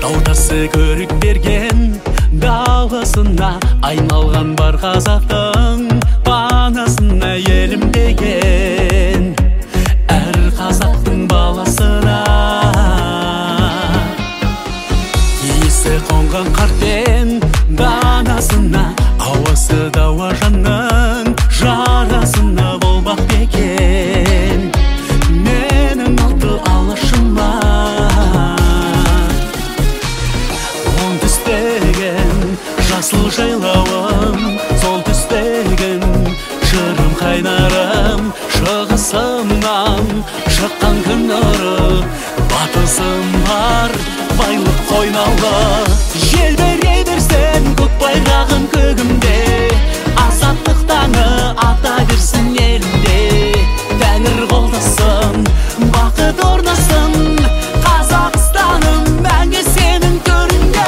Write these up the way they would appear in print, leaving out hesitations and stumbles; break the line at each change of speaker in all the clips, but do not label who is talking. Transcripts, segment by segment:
Таутасы көрік берген даласына айналған бар қазақтың панасына елім деген әр қазақтың баласына иісі қонған қартен данасына ауасы дауа жанның жарасына болмақ бекен менің алты алашыма оң түстеген жасыл жайлауым сол түстеген жырым қайнарым шығысымнан шыққан күн нұры батысым бар байлық қойнаулы желбірей берсін көк байрағым көгімде азаттық таңы ата берсін елімде тәңір қолдасын бақыт орнасын Қазақстаным мәңгі сенің төрінде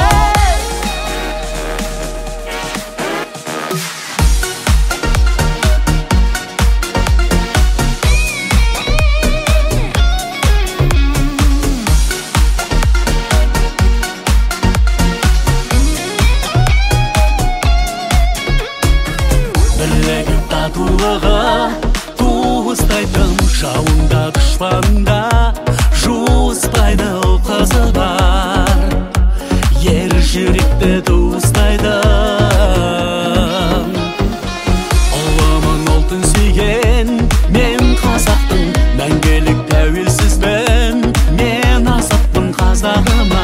бірлігі татулығы туыстайтын жауында дұшпанда жуыспайды қызы бар ер жүректі туыстайтын ұлымын ұлтын сүйген мен қазақтың мәңгілік тәуелсізбін мен азатпын қазағыма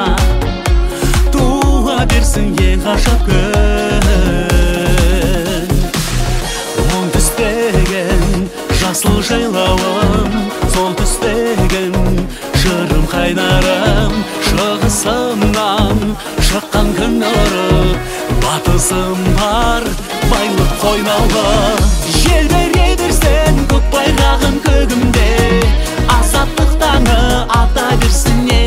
туа берсін ең ғажап күн оң түстеген жасыл жайлауым сол түстеген жырым қайнарым шығысымнан шыққан күн нұры батысым бар байлық қойнаулы желбірей берсін көк байрағым көгімде азаттық таңы ата берсін